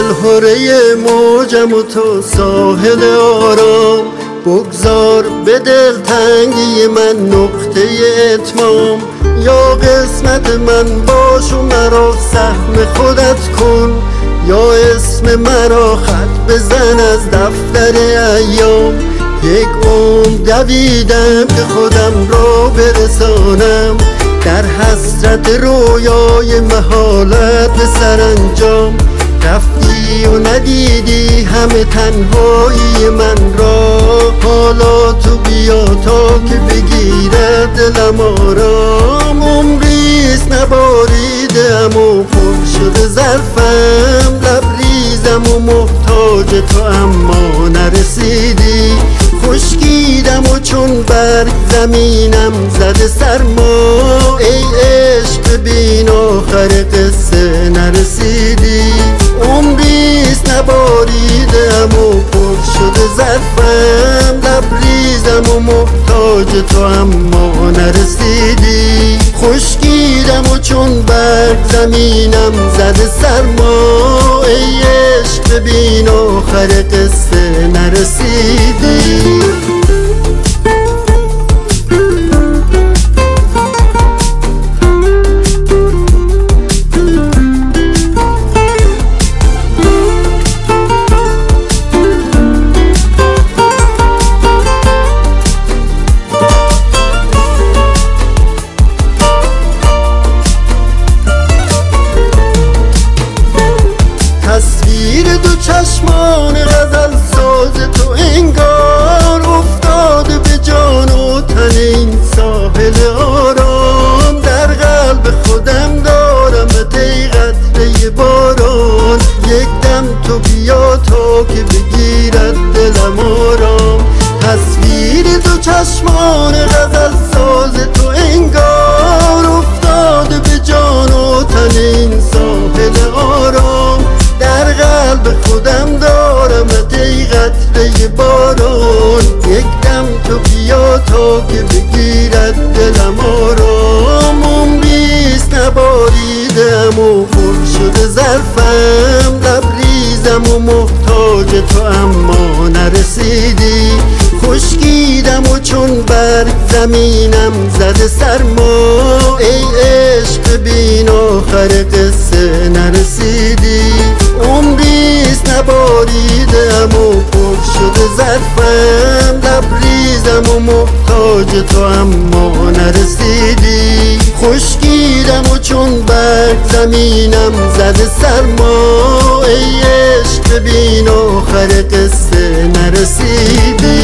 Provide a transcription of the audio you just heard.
دلهوره موجم و تو ساحل آرام، بگذار به دلتنگی من نقطه اتمام. یا قسمت من باش و مرا سهم خودت کن، یا اسم مرا خط بزن از دفتر ایام. یک عمر دویدم که خودم را برسانم، در حسرت رویای محالت به سرانجام. رفتی و ندیدی همه تنهایی من را، حالا تو بیا تا که بگیرد دلم آرام. عمریست نباریدم و پر شده ظرفم، لبریزم و محتاج تو اما نرسیدی. خشکیدم و چون برگ زمینم زده سرما، ای عشق ببین آخر قصه نرسیدی. عمریست نباریدم و پر شده ظرفم، لبریزم و محتاج تو اما نرسیدی. خشکیدم و چون برگ زمینم زده سرما، ای عشق ببین آخر قصه نرسیدی. تصویر دو چشمان غزل ساز تو انگار، افتاده به جان و تن این ساحل آرام. در قلب خودم دارم ای قطره باران، یک دم تو بیا تا که بگیرد دلم آرام. تصویر دو چشمان غزل ساز تو انگار، افتاده به جان و تن این ساحل آرام. در قلب خودم دارم ای قطره باران، یک دم تو بیا تا که بگیرد دلم آرام. عمریست نباریدم و پر شده ظرفم، لبریزم و محتاج تو اما نرسیدی. خشکیدم و چون برگ زمینم زده سرما، ای عشق ببین آخر قصه نرسیدی. عمریست نباریدم و پر شده ظرفم، لبریزم و محتاج تو اما نرسیدی. خشکیدم و چون برگ زمینم زده سرما، ای عشق ببین آخر قصه نرسیدی.